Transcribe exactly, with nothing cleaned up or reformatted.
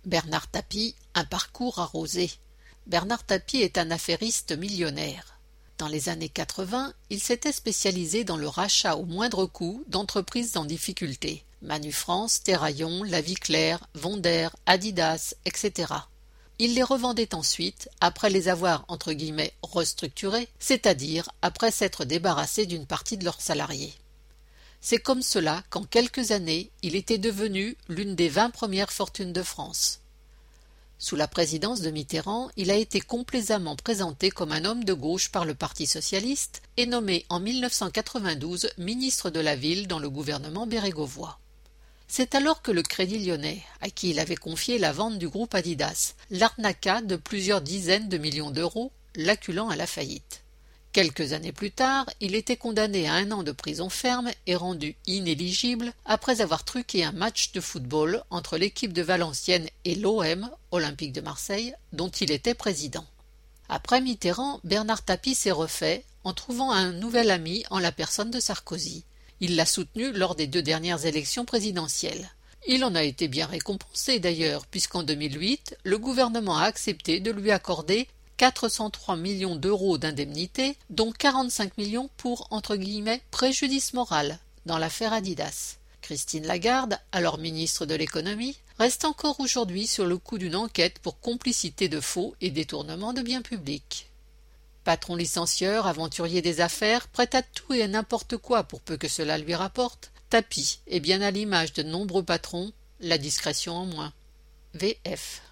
Bernard Tapie, un parcours arrosé. Bernard Tapie est un affairiste millionnaire. Dans les années quatre-vingts, il s'était spécialisé dans le rachat au moindre coût d'entreprises en difficulté. Manufrance, Terraillon, La Vie Claire, Wonder, Adidas, et cetera. Il les revendait ensuite, après les avoir entre guillemets restructurés, c'est-à-dire après s'être débarrassé d'une partie de leurs salariés. C'est comme cela qu'en quelques années, il était devenu l'une des vingt premières fortunes de France. Sous la présidence de Mitterrand, il a été complaisamment présenté comme un homme de gauche par le Parti socialiste et nommé en mille neuf cent quatre-vingt-douze ministre de la Ville dans le gouvernement bérégovois. C'est alors que le Crédit Lyonnais, à qui il avait confié la vente du groupe Adidas, l'arnaqua de plusieurs dizaines de millions d'euros, l'acculant à la faillite. Quelques années plus tard, il était condamné à un an de prison ferme et rendu inéligible après avoir truqué un match de football entre l'équipe de Valenciennes et l'O M, Olympique de Marseille, dont il était président. Après Mitterrand, Bernard Tapie s'est refait en trouvant un nouvel ami en la personne de Sarkozy. Il l'a soutenu lors des deux dernières élections présidentielles. Il en a été bien récompensé d'ailleurs, puisqu'en deux mille huit, le gouvernement a accepté de lui accorder quatre cent trois millions d'euros d'indemnité, dont quarante-cinq millions pour, entre guillemets, préjudice moral, dans l'affaire Adidas. Christine Lagarde, alors ministre de l'économie, reste encore aujourd'hui sur le coup d'une enquête pour complicité de faux et détournement de biens publics. Patron licencieur, aventurier des affaires, prêt à tout et à n'importe quoi pour peu que cela lui rapporte, Tapie est bien à l'image de nombreux patrons, la discrétion en moins. V F